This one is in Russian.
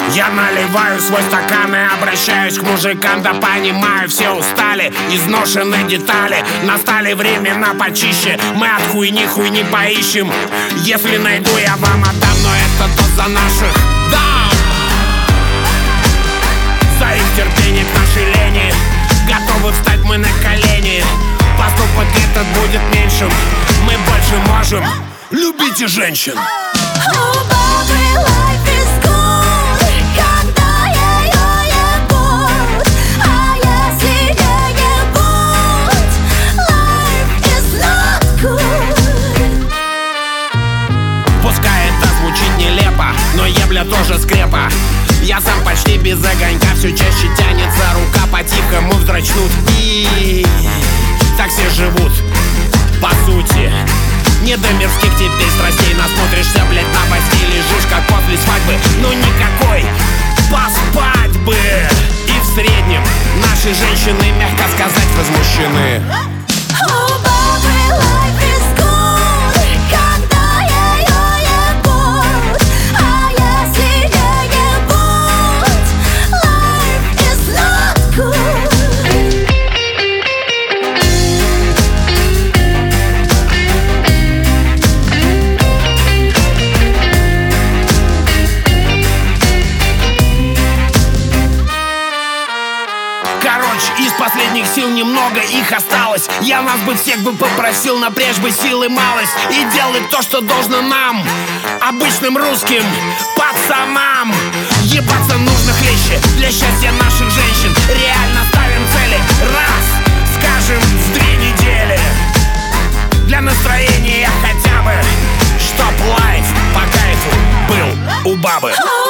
Я наливаю свой стакан и обращаюсь к мужикам, да понимаю, все устали, изношены детали. Настали времена почище, мы от хуйни поищем. Если найду, я вам отдам, но это то за наших. Да! За их терпение к нашей лени, готовы встать мы на колени. Поступок этот будет меньшим, мы больше можем. Любите женщин. Но ебля тоже скрепа. Я сам почти без огонька, все чаще тянется рука по-тихому вздрачнуть. И так все живут, по сути. Не до мирских теперь страстей, насмотришься, блять, новостей. Лежишь как после свадьбы, но никакой поспать бы. И в среднем наши женщины, мягко сказать, возмущены. Из последних сил немного их осталось. Я нас бы всех бы попросил напрячь бы силы малость и делать то, что должно нам, обычным русским пацанам. Ебаться нужно хлеще для счастья наших женщин. Реально ставим цели, раз, скажем, в 2 недели. Для настроения хотя бы, чтоб лайф по кайфу был у бабы.